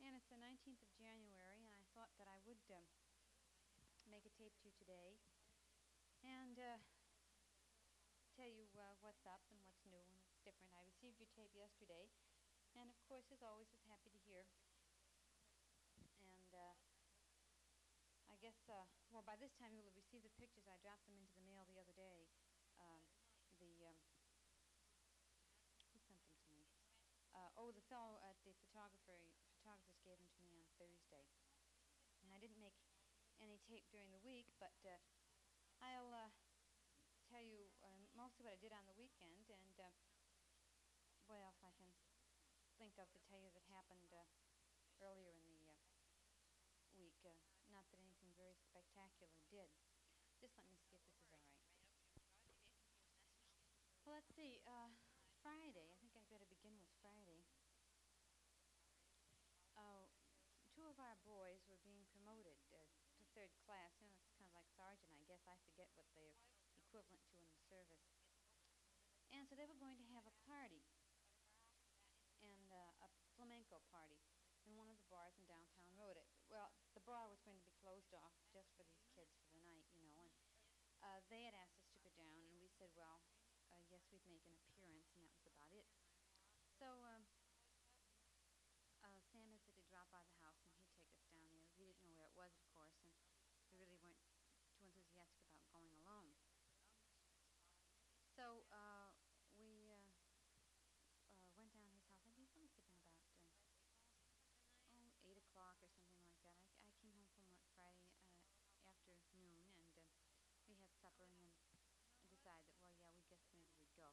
And it's the 19th of January, and I thought that I would make a tape to you today and tell you what's up and what's new and what's different. I received your tape yesterday, and of course, as always, was happy to hear. And I guess, well, by this time you will have received the pictures. I dropped them into the mail the other day. Um, who sent them to me? The fellow at the photographers gave them to me on Thursday. And I didn't make any tape during the week, but I'll tell you mostly what I did on the weekend and what else I can think of to tell you that happened earlier in the week. Not that anything very spectacular did. Just let me see if this is all right. Well, let's see. Friday. I think I better begin with Friday. Oh, two of our boys were being promoted to third class. You know, it's kind of like sergeant, I guess. I forget what they're equivalent to in the service. And so they were going to have a party, and a flamenco party in one of the bars in downtown Rhoda. Well, the bar was going to be closed off just for these kids for the night, you know, and they had asked us to go down, and we said, well, yes, we'd make an appearance, and that was about it. So Sam had said to drop by the house, and he'd take us down there. He didn't know where it was, of course, and we really weren't too enthusiastic about going alone. So we went down to his house. I think it must have been about 8 o'clock or something like that. I came home from work Friday afternoon, and we had supper, and then decided that, well, yeah, we guess maybe we'd go.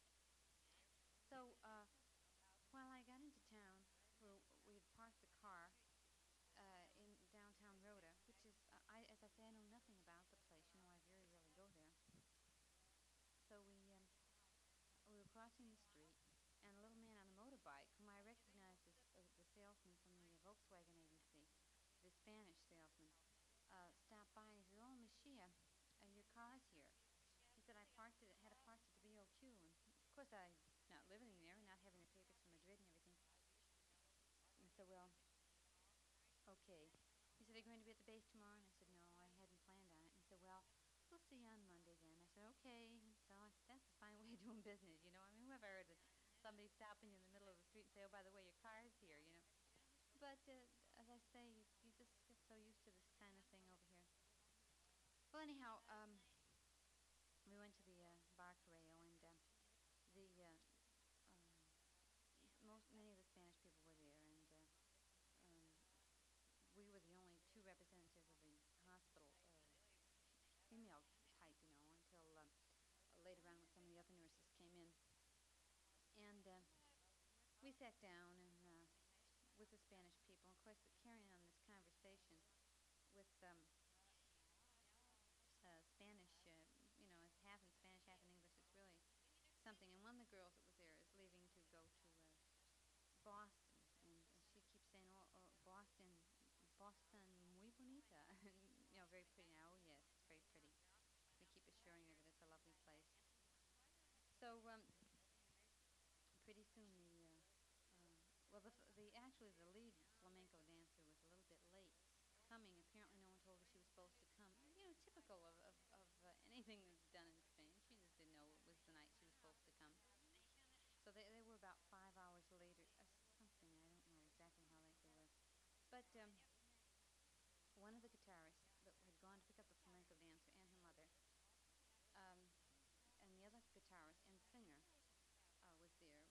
So while I got into town, we had parked the car in downtown Rhoda, which is, as I say, I know nothing about the place. You know, I very rarely go there. So we were crossing the street, and a little man on a motorbike, whom I recognized as the salesman from the Volkswagen agency, the Spanish salesman, stopped by and he said, "Oh, Miss Shia, your car's here." He said, "I had it parked at the BOQ, and of course I'm not living there and not having the papers from Madrid and everything." And I said, "Well, okay." He said, "Are you going to be at the base tomorrow?" And I said, "No, I hadn't planned on it." And he said, "Well, we'll see you on Monday then." I said, "Okay." And so that's a fine way of doing business, you know. I mean, who ever heard of somebody stopping you in the middle of the street and say, "Oh, by the way, your car's here," you know. But as I say, you just get so used to this kind of thing over here. Well, anyhow, we went to the Bar Correo, and the many of the Spanish people were there, and um, we were the only two representatives of the hospital, female type, you know, until later on when some of the other nurses came in. And we sat down and with the Spanish people, and of course, carrying on this conversation with Spanish, you know, it's half in Spanish, half in English. It's really something. And one of the girls that was there is leaving to go to Boston, and she keeps saying, "Oh, Boston, Boston, muy bonita," and you know, very pretty. Now, oh yes, it's very pretty. We keep assuring her that it's a lovely place. So pretty soon well, actually the lead flamenco dancer was a little bit late coming. Apparently, no one told her she was supposed to come. You know, typical of anything that's done in Spain. She just didn't know it was the night she was supposed to come. So they were about 5 hours later, something. I don't know exactly how late they were. But one of the guitarists that had gone to pick up the flamenco dancer and her mother, um, and the other guitarist and singer was there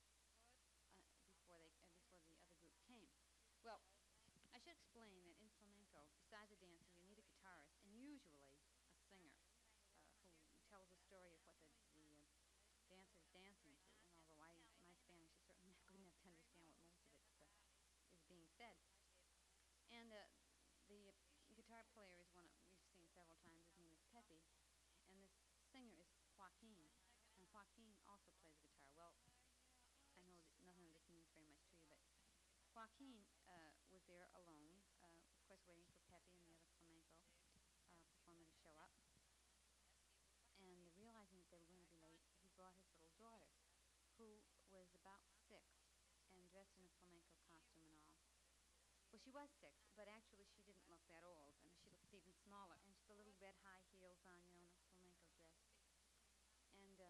before the other group came. Well, I should explain that in flamenco, besides a dancer, you need a guitarist and usually a singer who tells a story of what the dancer is dancing to. And although my Spanish is certainly not good enough to understand what most of it is being said. And the guitar player is one we've seen several times. His name is Pepe, and this singer is Joaquin. And Joaquin also plays the guitar. Well, I know that none of this means very much to you, but Joaquin was there alone, of course, waiting for Pepe and the other flamenco performer to show up. And realizing that they were going to be late, he brought his little daughter, who was about 6 and dressed in a flamenco costume and all. Well, she was 6, but actually she didn't look that old. I mean, she looked even smaller, and she had the little red high heels on, you know, and a flamenco dress. And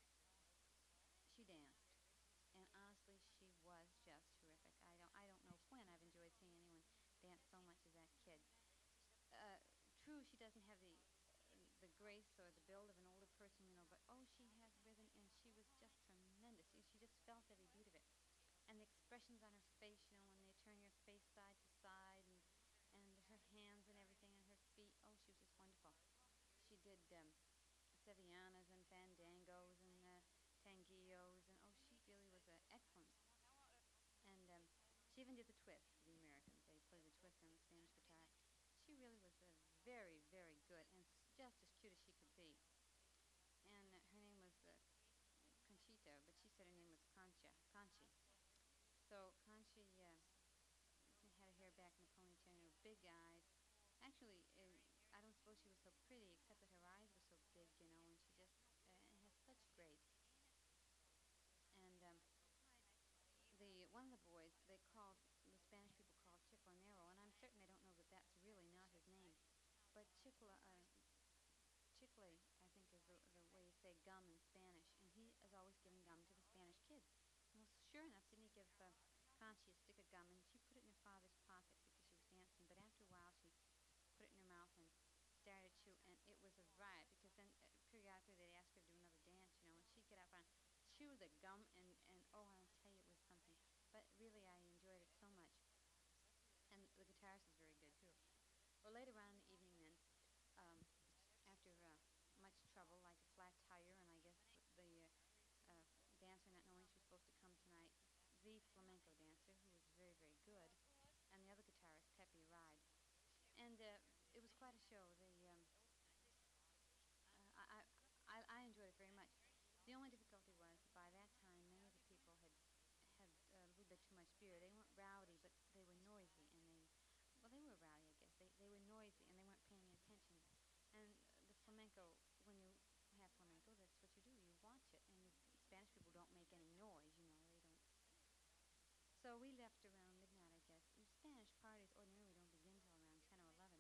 she danced, and honestly, she was just terrific. I don't know when I've enjoyed seeing anyone dance so much as that kid. Uh, True, she doesn't have the grace or the build of an older person, you know, but oh, she had rhythm, and she was just tremendous. She just felt every beat of it, and the expressions on her face, you know, when they turn your face side to side, and her hands and everything, and her feet. Oh, she was just wonderful. She did sevillanas and fandangos and tanguillos, and oh, she really was excellent. And she even did the twist for the Americans. They play the twist on the Spanish guitar. She really was very, very good and just as cute as she could be. And her name was Conchita, but she said her name was Conchi. So Conchi had her hair back in a ponytail and her big eyes. Actually, I don't suppose she was so pretty, except that her eyes were so big, you know, and she just has such grace. And the one of the boys the Spanish people called Chiclanero, and I'm certain they don't know that that's really not his name. But chicle, I think, is the way you say gum in Spanish, and he is always giving gum to the Spanish kids. Well, sure enough, didn't he give Conchi a stick of gum, and she put it in her father's pocket because she was dancing. But after a while, she put it in her mouth and started to, and it was a riot because then periodically they'd ask her to do another dance, you know, and she'd get up and chew the gum, and oh, I'll tell you, it was something. But really, I enjoyed it so much, and the guitarist was very good too. Well, later on in the evening, then, after much trouble, like a flat tire, and I guess the dancer not knowing she was supposed to come tonight, the flamenco dancer, who was very, very good, and the other guitarist, Pepe, arrived. And it was quite a show. I enjoyed it very much. The only difficulty was by that time many of the people had a little bit too much beer. They weren't rowdy, but they were noisy, and they were rowdy, I guess. They were noisy, and they weren't paying attention. And the flamenco, when you have flamenco, that's what you do. You watch it, and the Spanish people don't make any noise. You know, they don't. So we left around midnight, I guess. And Spanish parties ordinarily don't begin till around 10 or 11.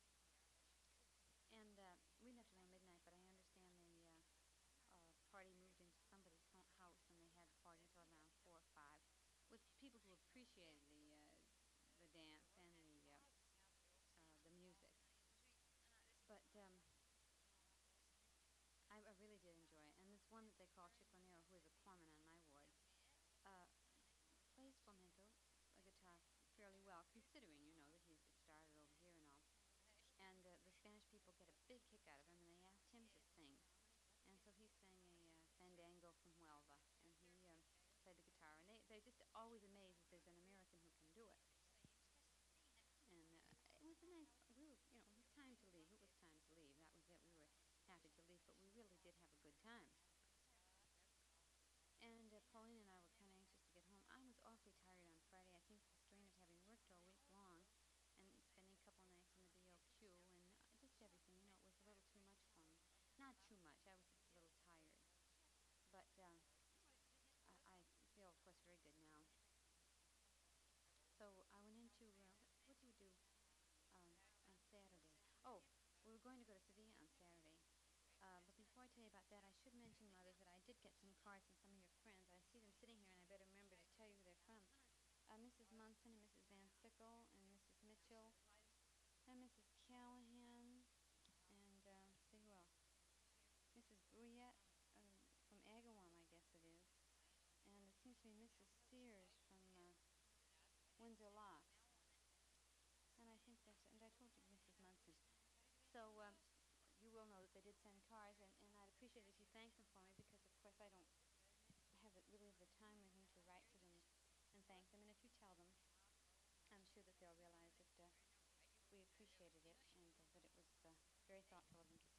And we left around midnight, but I understand the party moved into somebody's house, and they had the party until around 4 or 5, with people who appreciated the dance and the music. But I really did enjoy it. And this one that they call Chiclanero, who is a foreman on my ward, uh, plays flamenco, a guitar, fairly well, considering, you know, that he's started over here and all. And the Spanish people get a big kick out of him, and they asked him to sing. And so he sang a fandango from Huelva, and he played the guitar. And they're just always amazed that there's an American who can do it. And it was a nice. We were, you know, it was time to leave. It was time to leave. That was it. We were happy to leave, but we really did have a good time. And Pauline and I were kind of anxious to get home. I was awfully tired on Friday. I think the strain of having worked all week long and spending a couple nights in the BOQ and just everything, you know, it was a little too much for me. Not too much. I was just a little tired. But I feel, of course, very good now. So I went into what do we do on Saturday? Oh, we were going to go to Sevilla on Saturday. But before I tell you about that, I should mention, Mother, that I did get some cards from some of your friends. I see them sitting here, and I better remember to tell you who they're from. Mrs. Munson and Mrs. Van Sickle and Mrs. Mitchell and Mrs. Callahan and see who else? Mrs. Bouillet from Agawam, I guess it is. And it seems to be Mrs. Sears from Windsor Locks. And I think that's it. And I told you Mrs. Munson. So you will know that they did send cards, and I'd appreciate it if you thank them for me because, of course, I don't have it really have the time or anything to write to them and thank them. And if you tell them, I'm sure that they'll realize that we appreciated it and that it was very thoughtful of them to